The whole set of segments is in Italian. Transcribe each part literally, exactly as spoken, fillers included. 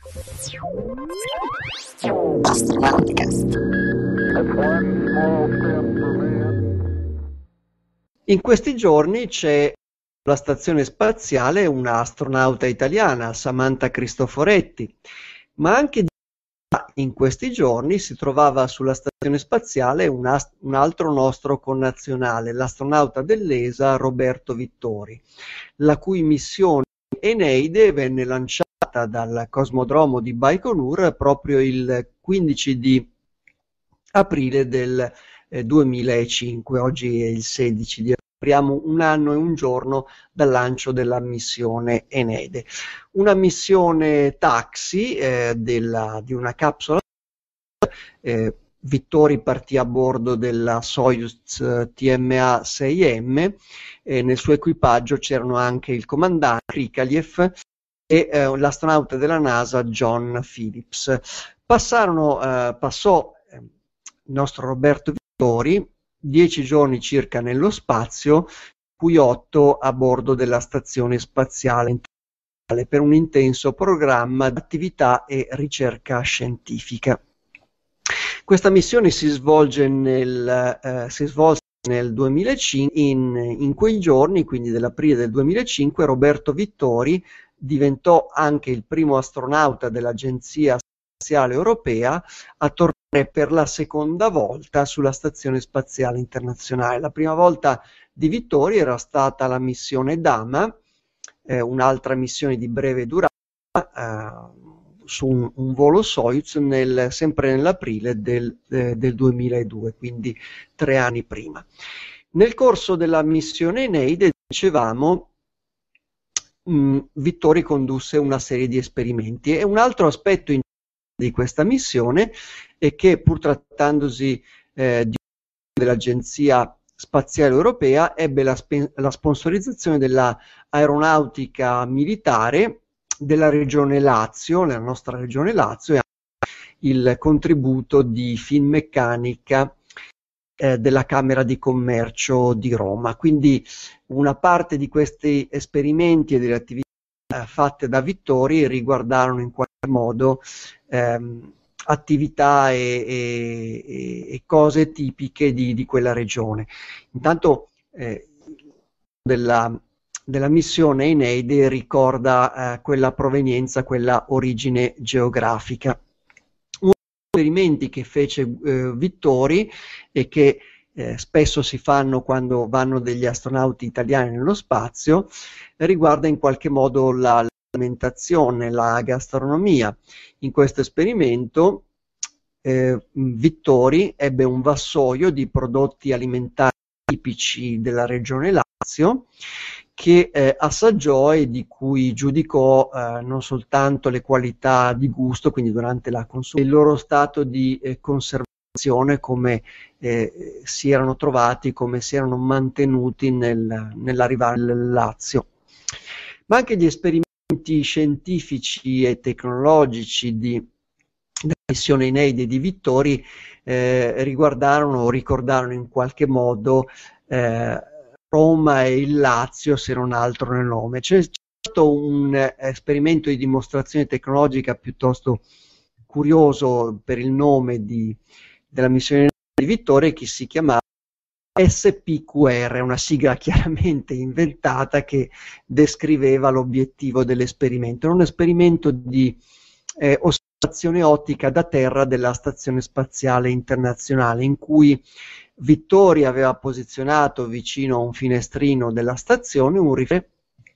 In questi giorni c'è sulla stazione spaziale una astronauta italiana, Samantha Cristoforetti, ma anche in questi giorni si trovava sulla stazione spaziale un, ast- un altro nostro connazionale, l'astronauta dell'E S A Roberto Vittori, la cui missione Eneide venne lanciata dal cosmodromo di Baikonur proprio il quindici di aprile del eh, duemilacinque. Oggi è il sedici di aprile. Apriamo un anno e un giorno dal lancio della missione Eneide. Una missione taxi eh, della, di una capsula. Eh, Vittori partì a bordo della Soyuz T M A sei M e nel suo equipaggio c'erano anche il comandante Krikalev e eh, l'astronauta della NASA John Phillips. Passarono, eh, passò eh, il nostro Roberto Vittori dieci giorni circa nello spazio, cui otto a bordo della stazione spaziale internazionale per un intenso programma di attività e ricerca scientifica. Questa missione si svolge nel, eh, si svolse nel duemilacinque. In, in quei giorni, quindi dell'aprile del duemilacinque, Roberto Vittori diventò anche il primo astronauta dell'Agenzia Spaziale Europea a tornare per la seconda volta sulla Stazione Spaziale Internazionale. La prima volta di Vittori era stata la missione Dama, eh, un'altra missione di breve durata, eh, su un, un volo Soyuz nel, sempre nell'aprile del, eh, del duemiladue, quindi tre anni prima. Nel corso della missione Eneide, dicevamo, mh, Vittori condusse una serie di esperimenti e un altro aspetto di questa missione è che, pur trattandosi eh, di dell'Agenzia Spaziale Europea, ebbe la, la sponsorizzazione della aeronautica militare della regione Lazio, nella nostra regione Lazio, e il contributo di Finmeccanica eh, della Camera di Commercio di Roma. Quindi una parte di questi esperimenti e delle attività eh, fatte da Vittori riguardarono in qualche modo ehm, attività e, e, e cose tipiche di, di quella regione. Intanto eh, della della missione Eneide ricorda eh, quella provenienza, quella origine geografica. Uno degli esperimenti che fece eh, Vittori e che eh, spesso si fanno quando vanno degli astronauti italiani nello spazio riguarda in qualche modo la, l'alimentazione, la gastronomia. In questo esperimento eh, Vittori ebbe un vassoio di prodotti alimentari tipici della regione Lazio che eh, assaggiò e di cui giudicò eh, non soltanto le qualità di gusto, quindi durante la consumazione, il loro stato di eh, conservazione, come eh, si erano trovati, come si erano mantenuti nel, nell'arrivare nel Lazio. Ma anche gli esperimenti scientifici e tecnologici di, della missione Eneide di Vittori eh, riguardarono o ricordarono in qualche modo eh, Roma e il Lazio, se non altro nel nome. C'è stato un eh, esperimento di dimostrazione tecnologica piuttosto curioso per il nome di, della missione di Vittori, che si chiamava S P Q R, una sigla chiaramente inventata che descriveva l'obiettivo dell'esperimento. Era un esperimento di eh, osservazione ottica da terra della Stazione Spaziale Internazionale, in cui Vittori aveva posizionato vicino a un finestrino della stazione un riflettore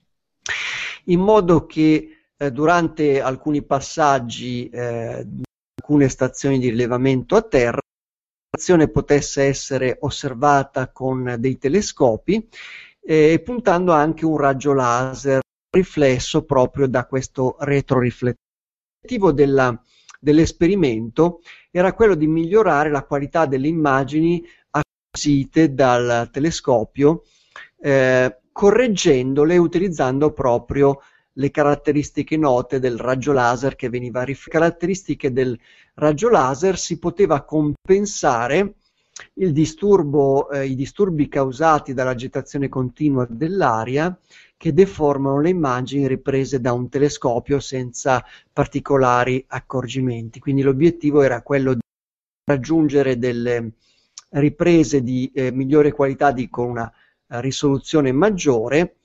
in modo che eh, durante alcuni passaggi eh, di alcune stazioni di rilevamento a terra la stazione potesse essere osservata con dei telescopi e eh, puntando anche un raggio laser riflesso proprio da questo retroriflettore. L'obiettivo della, dell'esperimento era quello di migliorare la qualità delle immagini acquisite dal telescopio, eh, correggendole e utilizzando proprio le caratteristiche note del raggio laser che veniva rifletto. Le caratteristiche del raggio laser si poteva compensare il disturbo, eh, i disturbi causati dall'agitazione continua dell'aria che deformano le immagini riprese da un telescopio senza particolari accorgimenti. Quindi l'obiettivo era quello di raggiungere delle riprese di eh, migliore qualità di, con una uh, risoluzione maggiore,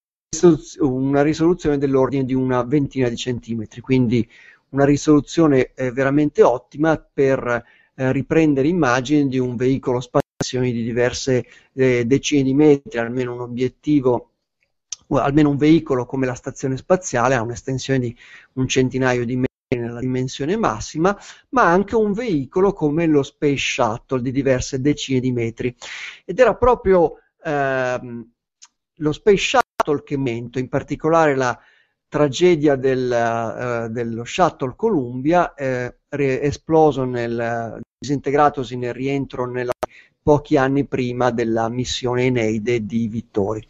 una risoluzione dell'ordine di una ventina di centimetri, quindi una risoluzione eh, veramente ottima per eh, riprendere immagini di un veicolo spaziale di diverse eh, decine di metri, almeno un obiettivo, o almeno un veicolo come la stazione spaziale ha un'estensione di un centinaio di metri nella dimensione massima, ma anche un veicolo come lo Space Shuttle di diverse decine di metri. Ed era proprio ehm, lo Space Shuttle che mento, in particolare la tragedia del, uh, dello Shuttle Columbia, eh, re- esploso nel, disintegratosi nel rientro nella, pochi anni prima della missione Eneide di Vittori.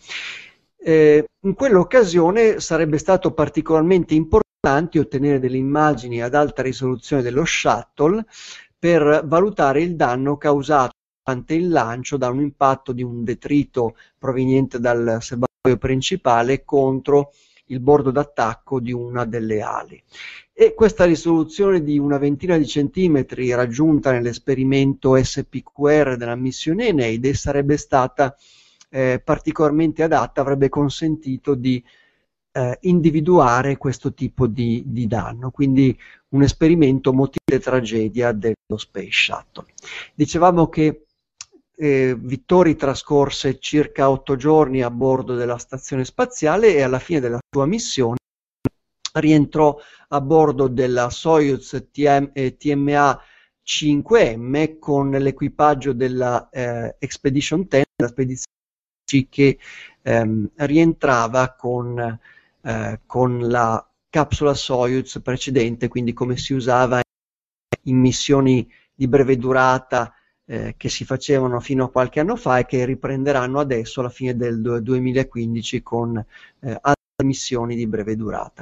Eh, in quell'occasione sarebbe stato particolarmente importante ottenere delle immagini ad alta risoluzione dello shuttle per valutare il danno causato durante il lancio da un impatto di un detrito proveniente dal serbatoio principale contro il bordo d'attacco di una delle ali. E questa risoluzione di una ventina di centimetri raggiunta nell'esperimento S P Q R della missione Eneide sarebbe stata eh, particolarmente adatta, avrebbe consentito di eh, individuare questo tipo di, di danno, quindi un esperimento motivo tragedia dello Space Shuttle. Dicevamo che Eh, Vittori trascorse circa otto giorni a bordo della stazione spaziale e alla fine della sua missione rientrò a bordo della Soyuz T M A cinque M con l'equipaggio della eh, Expedition dieci, la spedizione che ehm, rientrava con, eh, con la capsula Soyuz precedente, quindi come si usava in missioni di breve durata Eh, che si facevano fino a qualche anno fa e che riprenderanno adesso alla fine del duemilaquindici con eh, altre missioni di breve durata.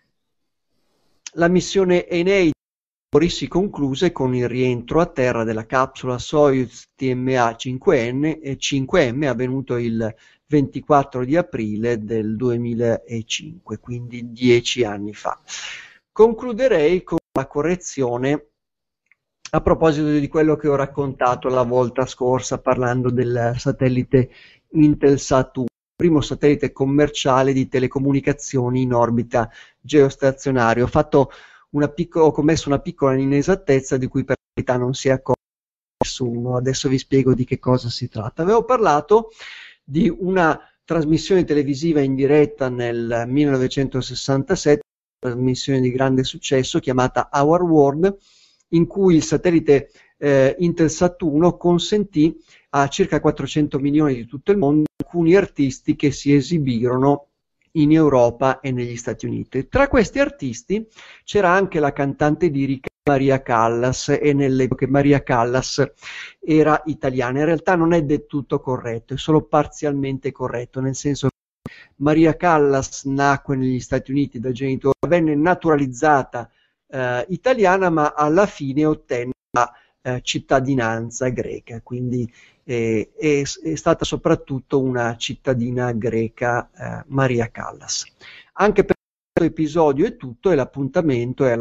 La missione Eneide si concluse con il rientro a terra della capsula Soyuz T M A cinque M avvenuto il ventiquattro di aprile del duemilacinque, quindi dieci anni fa. Concluderei con la correzione a proposito di quello che ho raccontato la volta scorsa parlando del satellite Intelsat uno, primo satellite commerciale di telecomunicazioni in orbita geostazionaria. Ho, fatto una picco- ho commesso una piccola inesattezza di cui per verità non si è accorto nessuno. Adesso vi spiego di che cosa si tratta. Avevo parlato di una trasmissione televisiva in diretta nel millenovecentosessantasette, una trasmissione di grande successo chiamata Our World, in cui il satellite eh, Intelsat uno consentì a circa quattrocento milioni di tutto il mondo alcuni artisti che si esibirono in Europa e negli Stati Uniti. Tra questi artisti c'era anche la cantante lirica Maria Callas, e nell'epoca Maria Callas era italiana. In realtà non è del tutto corretto, è solo parzialmente corretto, nel senso che Maria Callas nacque negli Stati Uniti da genitori, venne naturalizzata Uh, italiana, ma alla fine ottenne la uh, cittadinanza greca, quindi eh, è, è stata soprattutto una cittadina greca, uh, Maria Callas. Anche per questo episodio è tutto, e l'appuntamento è alla